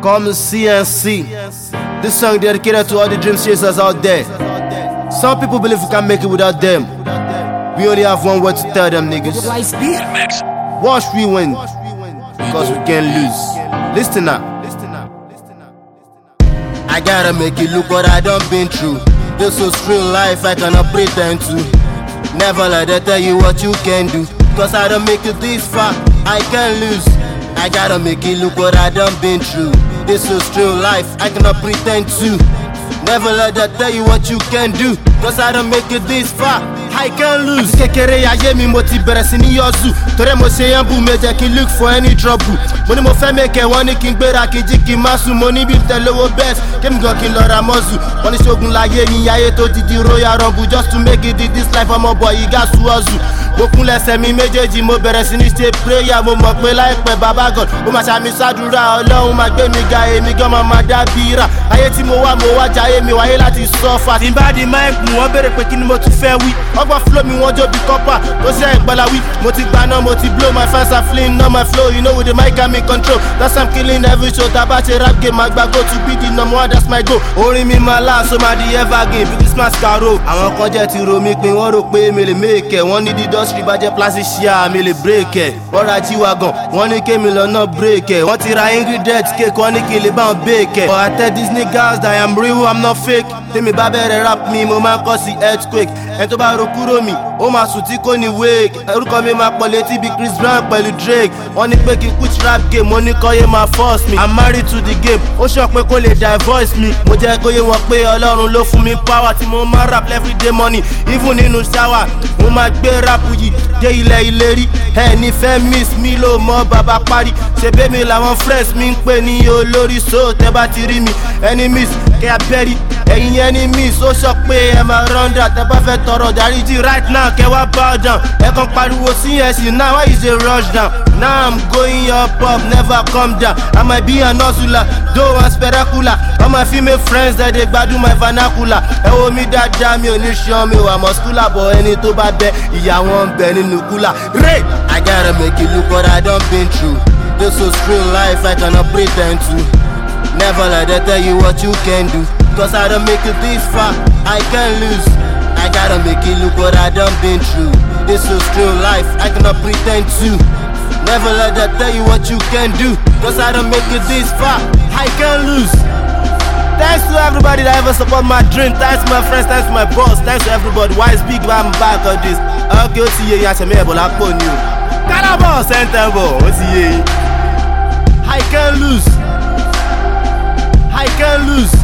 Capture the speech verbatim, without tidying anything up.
Call me C N C. This song dedicated to all the dream chasers out there. Some people believe we can't make it without them. We only have one word to tell them niggas. Watch we win, because we can't lose. Listen up. I gotta make it look what I done been through. This was real life, I cannot pretend to. Never let them tell you what you can do, cause I don't make it this far, I can't lose. I gotta make it look what I done been through. This was real life, I cannot pretend to. Never let them tell you what you can do, cause I don't make it this far, I can't lose. Kékeré ayé mi mo ti bẹ̀rẹ̀ sí ní yọ̀zù, torí mo ṣe yẹn bù mí jẹ́ kí n look for any trouble. Mo ní mo fẹ́ mẹ́kẹ̀ wọ́n ní kí n gbéra kí n jí kí n má sùn. Mo ní bí n tẹ̀lé owó best, kémi gan kí n lọ ra mọ́sù. Wọ́n ní ṣogun láyé ní ayé tó ti di royal rumble. Just to make it in this life, ọmọ boy you got to hustle. Mo kún lẹ́sẹ̀ mi méjèèjì, mo bẹ̀rẹ̀ sí ní ṣe prayer. Mo mọ̀ pé láìpẹ́ bàbá God ó máa ṣàmì sádùúrà. Ọlọ́run máa gbé mi ga, èmi gan máa máa dá bíra. Ayé tí mo wá mo wá jayé mi wáyé láti suffer. Tí n bá di mic mú wọ́n béèrè pé kí ni mo tún fẹ́ wí. Ọgbọ́n flow mi wọ́n jó bí kọ́pà tó ṣe ìgbàlá wí. Mo ti gbaná mo ti blow, my fans are fleeing on my flow. You know with the mic I'm in control, that's I'm killing every show. Tá bá ṣe rap game àgbà go to be the number one, that's my goal. Orin mi máa lá so máa di evergreen bí Christmas carol. Àwọn kan jẹ́ ti ro mi pé wọ́n rò pé mi lè make ẹ̀. Wọ́n ní the industry bá jẹ́ plastic share mi lè break ẹ̀. Wọ́n ra jíwa gan, wọ́n ní kémi lọ́nà break ẹ̀. Wọ́n ti ra ingredient cake, wọ́n ní kí n lè bá wọn bake ẹ̀. But I tell these niggas that I am real, I'm not fake. Tèmi bá bẹ̀rẹ̀ rap mi, mo máa ń kọ́ sí earthquake. Ẹni tó bá ro kúrò mi, ó máa sùn tí kò ní wake. Orúkọ mi máa pọ̀ létí bí Chris Brown pẹ̀lú Drake. Wọ́n ní pé kí n quit rap game, mo ní kọ́yé máa force me. I'm married to the game, ó sọ pé kó lè divorce me. Mo jẹ́ kó yé wọn pé Ọlọ́run ló fún mi power tí mo máa rap everyday money. Even nínú shower, mo máa gbé rap yìí dé ilẹ̀ ìlérí. Ẹni fẹ́ miss mi ló mọ bàbá parí. Ṣebí mi làwọn friends mi ń pè ní olórí, so tẹ́ bá ti rí mi. Ẹni miss kẹ́ abẹ́rí, ẹ̀yin ẹni miss ó sọ pé ẹ máa run down. Tẹ́ bá fẹ́ tọrọ dáríjì right now kẹ́ wá bow down. Ẹ kàn pariwo sí yẹn sí now, why is it rush down? Now I'm going up up, never come down. I might be an hustler, though I'm spectacular. All my female friends that they gbádùn my vernacular. Ẹ wo mi dáadáa, mi ò ní ṣan mi wà muscular, but ẹni tó bá bẹ ìyá wọn bẹ nínú kúlà. Ray! I gotta make it look what I done been through. This was real life, I cannot pretend to. Never let them tell you what you can do, cause I don't make it this far, I can't lose. I gotta make it look what I done been through. This was real life, I cannot pretend to. Never let them tell you what you can do, cause I don't make it this far, I can't lose. Thanks to everybody that ever support my dream. Thanks to my friends, thanks to my boss, thanks to everybody. Why is big man back on this? Okay, ó ti yé yín, àṣẹmí ẹ̀bọ̀ lápò ni o. Cannabis center bọ̀, ó ti yé yín. I can't lose, I can't lose.